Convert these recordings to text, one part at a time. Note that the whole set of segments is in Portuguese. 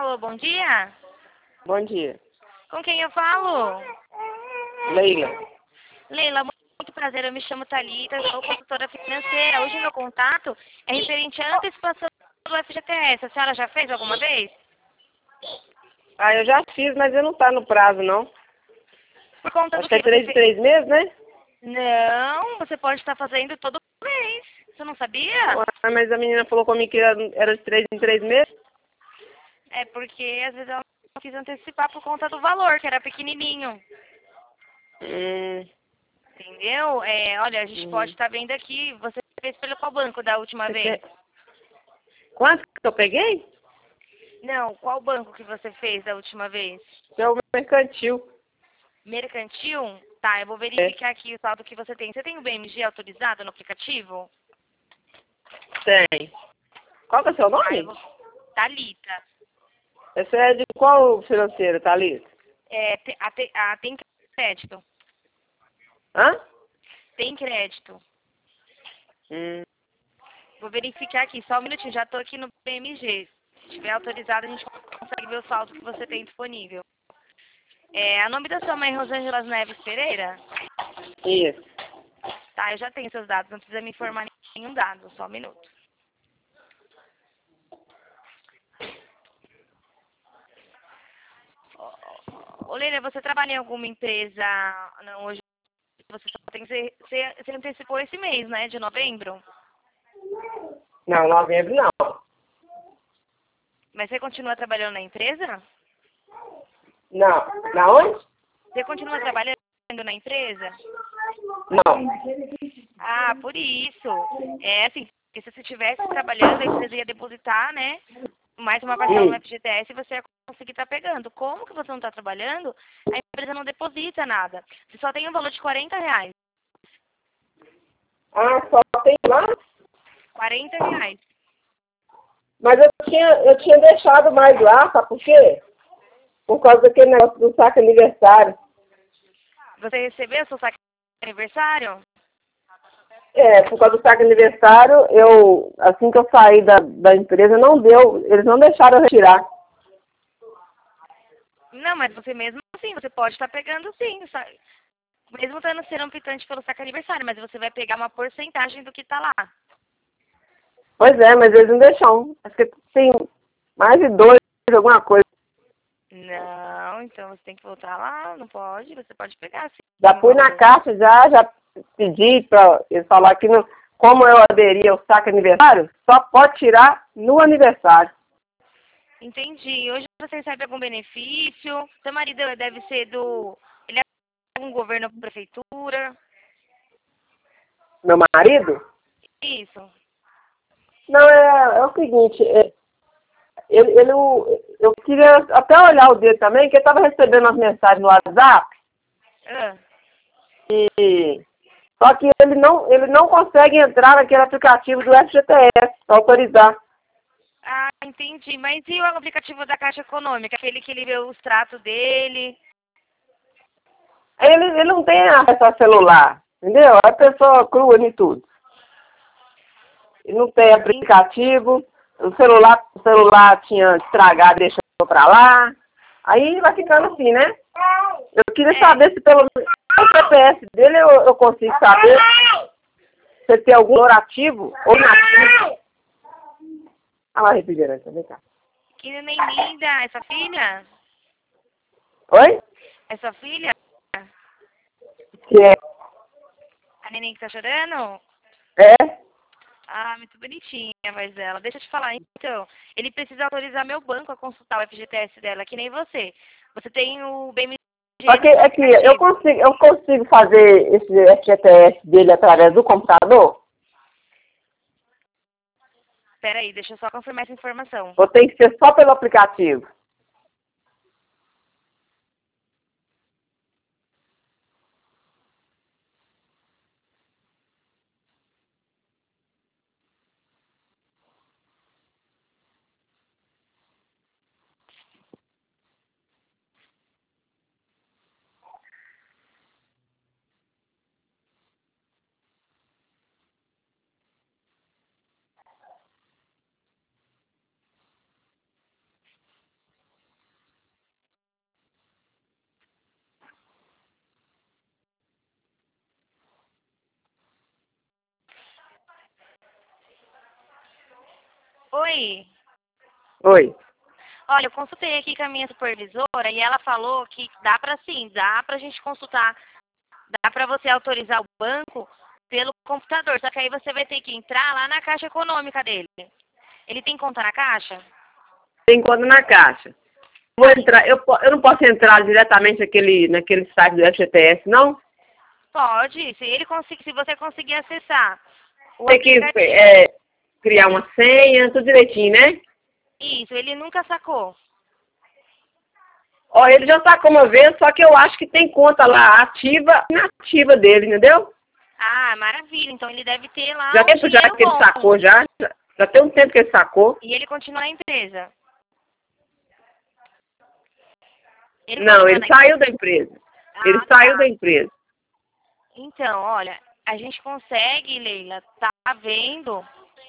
Alô, bom dia? Bom dia. Com quem eu falo? Leila. Leila, muito prazer, eu me chamo Thalita, sou consultora financeira. Hoje meu contato é referente à antecipação do FGTS. A senhora já fez alguma vez? Ah, eu já fiz, mas eu não tá no prazo, não. Por conta Acho do que que é você 3 de fez? 3 meses, né? Não, você pode estar fazendo todo mês. Você não sabia? Ah, mas a menina falou comigo que era de 3 em 3 meses. É porque às vezes ela não quis antecipar por conta do valor, que era pequenininho. Hum, Entendeu? Olha, a gente pode estar vendo aqui, você fez pelo qual banco da última Você vez? quer... Quanto que eu peguei? Não, qual banco que você fez da última vez? É o mercantil. Mercantil? Tá, eu vou É, verificar aqui o saldo que você tem. Você tem o BMG autorizado no aplicativo? tem. Qual que é o seu Tá, eu nome? vou... Thalita. Esse é de qual financeiro, Thalita? Tem crédito. Hã? Tem crédito. Hum, Vou verificar aqui, só um minutinho, já tô aqui no BMG. Se tiver autorizado, a gente consegue ver o saldo que você tem disponível. A nome da sua mãe, Rosângela Neves Pereira? isso. Tá, eu já tenho seus dados, não precisa me informar nenhum dado, só um minuto. Ô, Leila, você trabalha em alguma empresa? Não, hoje você só tem você antecipou esse mês, né, de novembro? Não, novembro não. Mas você continua trabalhando na empresa? Não. Na onde? Você continua trabalhando na empresa? Não. Ah, por isso. É assim, porque se você estivesse trabalhando, a empresa ia depositar, né, mais uma parcela no FGTS e você ia conseguir estar pegando. Como que você não está trabalhando, a empresa não deposita nada. Você só tem um valor de R$ 40. Ah, só tem lá? R$ 40. Mas eu tinha deixado mais lá, sabe por quê? Por causa daquele negócio do saque aniversário. Você recebeu seu saque de aniversário? É, por causa do saque aniversário, assim que eu saí da empresa, não deu, eles não deixaram eu retirar. Não, mas você mesmo assim, você pode estar pegando sim, mesmo estando sendo um ficante pelo saque aniversário, mas você vai pegar uma porcentagem do que está lá. Pois é, mas eles não deixam. Acho que tem mais de 2, alguma coisa. Não, então você tem que voltar lá, não pode, você pode pegar sim Já o fui na valor. caixa, já pedi para eles falar que como eu aderi ao saque aniversário, só pode tirar no aniversário. Entendi. Hoje você recebe algum benefício? Seu marido deve ser ele é algum governo ou prefeitura? Meu marido? Isso. Não, é o seguinte, eu queria até olhar o dele também, que ele estava recebendo as mensagens no WhatsApp, Ah, e só que ele não consegue entrar naquele aplicativo do FGTS para autorizar. entendi. Mas e o aplicativo da Caixa Econômica? Aquele que ele vê o extrato dele? Ele não tem acesso a celular, entendeu? É pessoa crua em tudo. Ele não tem aplicativo, o celular tinha estragado, deixou pra lá. Aí vai ficando assim, né? Eu queria saber se pelo menos o CPF dele eu consigo saber se tem algum valor ativo ou inativo. Ah lá, refrigerante, vem cá. Que neném linda, essa filha? Oi? Essa filha? Que A neném que tá chorando? é? Ah, muito bonitinha a voz dela. Deixa eu te falar, então. Ele precisa autorizar meu banco a consultar o FGTS dela, que nem você. Você tem o BMG Só que no seu aqui, eu aplicativo. consigo fazer esse FGTS dele através do computador? Peraí, deixa eu só confirmar essa informação. Ou tem que ser só pelo aplicativo? Oi. Oi. Olha, eu consultei aqui com a minha supervisora e ela falou que dá pra sim, dá pra gente consultar, dá pra você autorizar o banco pelo computador, só que aí você vai ter que entrar lá na Caixa Econômica dele. Ele tem conta na Caixa? Tem conta na Caixa. Vou entrar, eu não posso entrar diretamente naquele site do FGTS, não? Pode, se você conseguir acessar o Tem que aplicativo. criar uma senha, tudo direitinho, né? Isso, ele nunca sacou. Ó, ele já sacou uma vez, só que eu acho que tem conta lá ativa e inativa dele, entendeu? Ah, maravilha. Então ele deve ter lá Já um tem já dinheiro que ele bom. sacou já tem um tempo que ele sacou. E ele continua na empresa. Não, ele saiu da empresa. Ele saiu da empresa. Então, olha, a gente consegue, Leila, tá vendo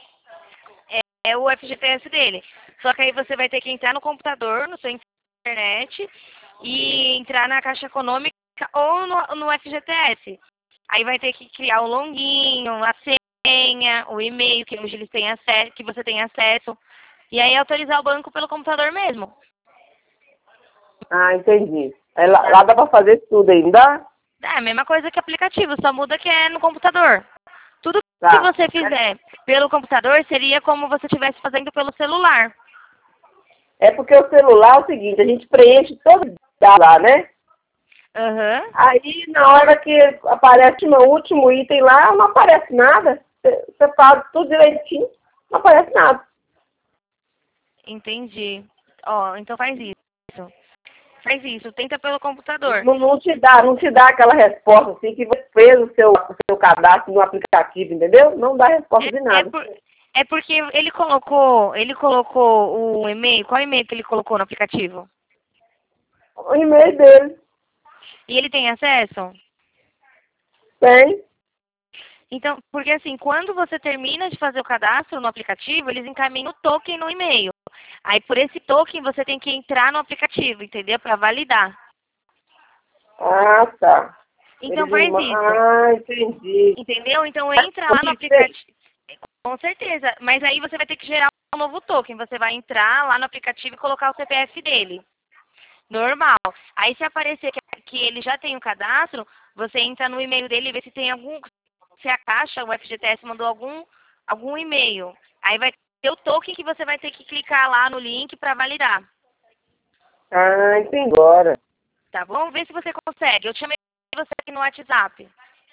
o FGTS dele. Só que aí você vai ter que entrar no computador, no seu internet, e entrar na Caixa Econômica ou no FGTS. Aí vai ter que criar o loginho, a senha, o e-mail que hoje eles têm acesso, que você tem acesso. E aí autorizar o banco pelo computador mesmo. Ah, entendi. Lá dá pra fazer tudo ainda? É a mesma coisa que aplicativo, só muda que é no computador. Tudo que Tá. você fizer pelo computador seria como você estivesse fazendo pelo celular. É porque o celular é o seguinte, a gente preenche todo o dado lá, né? Uhum. Aí, na hora que aparece o último item lá, não aparece nada. Você faz tudo direitinho, não aparece nada. Entendi. Ó, então faz isso. Faz isso, tenta pelo computador. Não te dá aquela resposta assim que você fez o seu cadastro no aplicativo, entendeu? Não dá resposta de nada. É porque ele colocou o e-mail. Qual e-mail que ele colocou no aplicativo? O e-mail dele. E ele tem acesso? Tem. Então, porque assim, quando você termina de fazer o cadastro no aplicativo, eles encaminham o token no e-mail. Aí, por esse token, você tem que entrar no aplicativo, entendeu? Para validar. Ah, tá. Então, faz isso. Ah, entendi. Entendeu? Então, entra lá no aplicativo. Com certeza. Mas aí você vai ter que gerar um novo token. Você vai entrar lá no aplicativo e colocar o CPF dele. Normal. Aí, se aparecer que ele já tem o cadastro, você entra no e-mail dele e vê se tem se a Caixa, o FGTS, mandou algum e-mail. Aí vai ter o token que você vai ter que clicar lá no link para validar. Ah, entendi agora. Tá bom? Vê se você consegue. Eu te chamei você aqui no WhatsApp.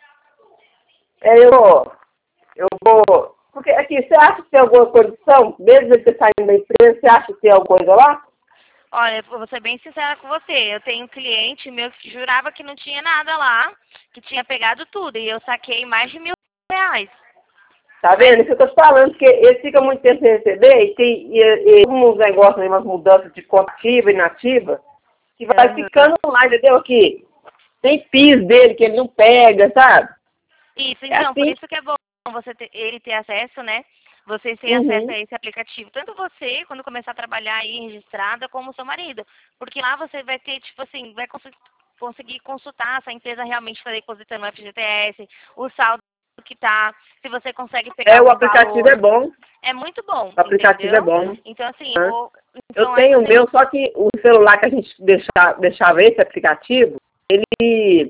Eu vou... Porque aqui, você acha que tem alguma condição? Mesmo ele ter saído da empresa, você acha que tem alguma coisa lá? Olha, eu vou ser bem sincera com você. Eu tenho um cliente meu que jurava que não tinha nada lá, que tinha pegado tudo. E eu saquei mais de R$ 1.000. Tá vendo? Isso que eu tô falando, porque ele fica muito tempo sem receber e tem uns negócios aí, umas mudanças de conta ativa e inativa, que vai ficando lá, entendeu? Que tem PIS dele que ele não pega, sabe? Isso, então, assim. por isso que é bom ele ter acesso, né? Vocês têm acesso a esse aplicativo. Tanto você, quando começar a trabalhar aí registrada, como o seu marido. Porque lá você vai ter, tipo assim, vai conseguir consultar se a empresa realmente está depositando o FGTS, o saldo que tá, se você consegue pegar o aplicativo valor. É bom. É muito bom, O aplicativo entendeu? É bom. Então, assim, eu tenho o meu, só que o celular que a gente deixava esse aplicativo, ele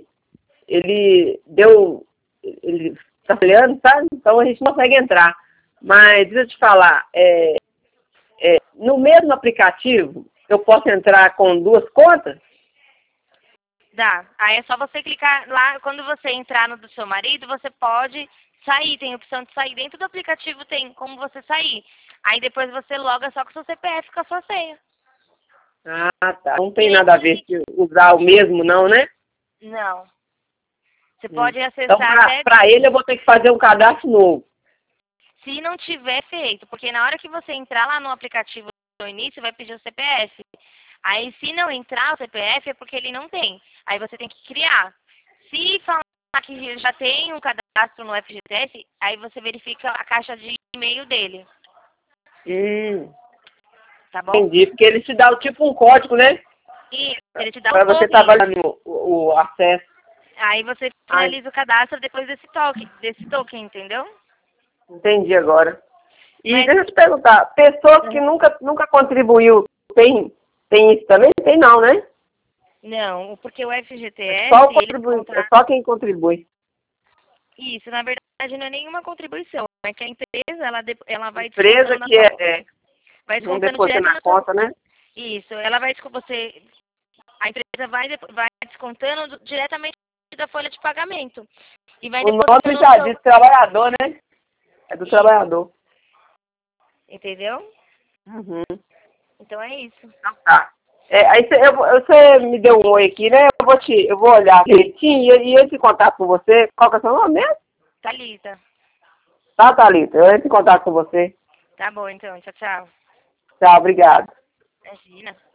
tá falhando, sabe? Então a gente não consegue entrar. Mas, deixa eu te falar, no mesmo aplicativo, eu posso entrar com 2 contas? Dá. Aí é só você clicar lá, quando você entrar no do seu marido, você pode sair, tem a opção de sair. Dentro do aplicativo tem como você sair. Aí depois você loga só com o seu CPF com a sua senha. Ah, tá. Não tem nada a ver se usar o mesmo, não, né? Não. Você pode acessar então, até... Para ele, eu vou ter que fazer um cadastro novo. Se não tiver feito, porque na hora que você entrar lá no aplicativo no início, vai pedir o CPF. Aí, se não entrar o CPF, é porque ele não tem. Aí você tem que criar. Se falar que já tem um cadastro no FGTS, aí você verifica a caixa de e-mail dele. Tá bom? Entendi, porque ele te dá tipo um código, né? Isso, ele te dá para você trabalhar o acesso. Aí você finaliza o cadastro depois desse token, entendeu? Entendi agora. E deixa eu te perguntar, pessoas que nunca contribuiu, tem isso também? Tem não, né? Não, porque o FGTS, É só quem contribui. Isso, na verdade não é nenhuma contribuição, é que a empresa, ela vai Empresa que vai não descontando deposita direto na conta, né? Isso, ela vai, a empresa vai descontando diretamente da folha de pagamento. E vai O nome já diz trabalhador, né? É do trabalhador. Entendeu? Uhum. Então é isso. Então tá. Aí você me deu um oi aqui, né? Eu vou olhar direitinho e entro em contato com você. Qual que é o seu nome mesmo? Thalita. Tá, Thalita. Eu entro em contato com você. Tá bom, então. Tchau, tchau. Tchau, obrigado. Imagina.